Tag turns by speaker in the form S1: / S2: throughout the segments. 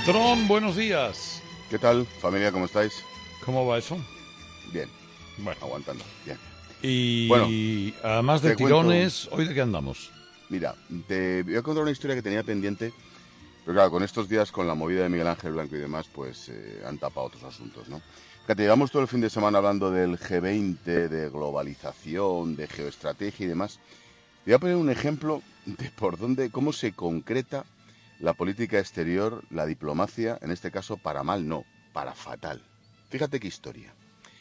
S1: Tron, buenos días.
S2: ¿Qué tal, familia? ¿Cómo estáis?
S1: ¿Cómo va eso?
S2: Bien,
S1: Bueno,
S2: aguantando, bien. Bueno,
S1: y además de
S2: te cuento,
S1: tirones, ¿hoy de qué andamos?
S2: mira, te voy a contar una historia que tenía pendiente, pero claro, con estos días, con la movida de Miguel Ángel Blanco y demás, pues han tapado otros asuntos, ¿no? Fíjate, llevamos todo el fin de semana hablando del G20, de globalización, de geoestrategia y demás. Te voy a poner un ejemplo de por dónde, cómo se concreta la política exterior, la diplomacia, en este caso para mal, no, para fatal. Fíjate qué historia.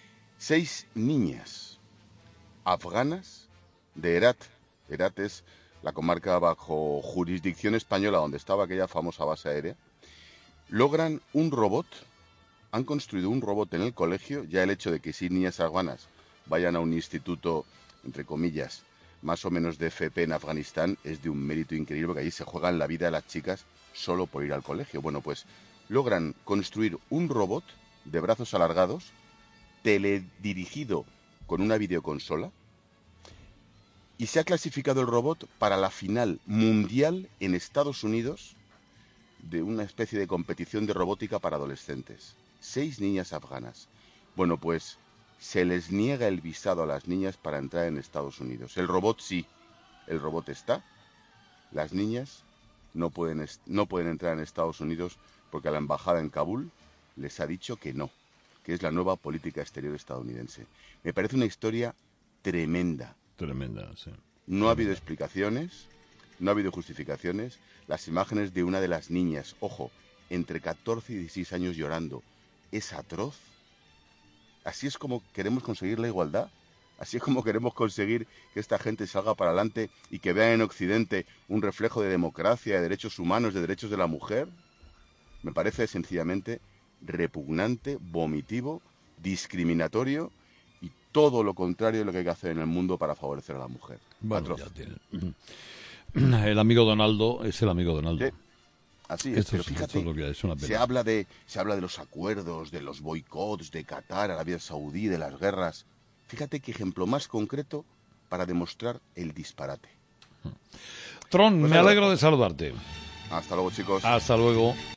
S2: 6 niñas afganas de Herat. Herat es la comarca bajo jurisdicción española donde estaba aquella famosa base aérea. Logran un robot, han construido un robot en el colegio. Ya el hecho de que 6 niñas afganas vayan a un instituto, entre comillas, más o menos de FP en Afganistán, es de un mérito increíble, porque allí se juegan la vida de las chicas solo por ir al colegio. Bueno, pues logran construir un robot de brazos alargados, teledirigido con una videoconsola, y se ha clasificado el robot para la final mundial en Estados Unidos de una especie de competición de robótica para adolescentes. 6 niñas afganas. Bueno, pues se les niega el visado a las niñas para entrar en Estados Unidos. El robot sí, el robot está. Las niñas no pueden entrar en Estados Unidos porque la embajada en Kabul les ha dicho que es la nueva política exterior estadounidense. Me parece una historia tremenda.
S1: Tremenda, sí.
S2: No ha habido
S1: Tremenda.
S2: explicaciones, no ha habido justificaciones. Las imágenes de una de las niñas, ojo, entre 14 y 16 años llorando, es atroz. Así es como queremos conseguir la igualdad. Así es como queremos conseguir que esta gente salga para adelante y que vean en Occidente un reflejo de democracia, de derechos humanos, de derechos de la mujer. Me parece sencillamente repugnante, vomitivo, discriminatorio y todo lo contrario de lo que hay que hacer en el mundo para favorecer a la mujer.
S1: Bueno,
S2: Atroz.
S1: ya tiene. El amigo Donaldo es el amigo
S2: Sí,
S1: Donaldo.
S2: así es,
S1: Esto
S2: pero
S1: sí, esto es
S2: fíjate,
S1: lo que es una
S2: se
S1: pena.
S2: habla de los acuerdos, de los boicots de Qatar, Arabia Saudí, de las guerras. Fíjate qué ejemplo más concreto para demostrar el disparate.
S1: Tron,
S2: Pues
S1: me
S2: ahí lo
S1: alegro
S2: dejo.
S1: de saludarte.
S2: Hasta luego, chicos.
S1: Hasta luego.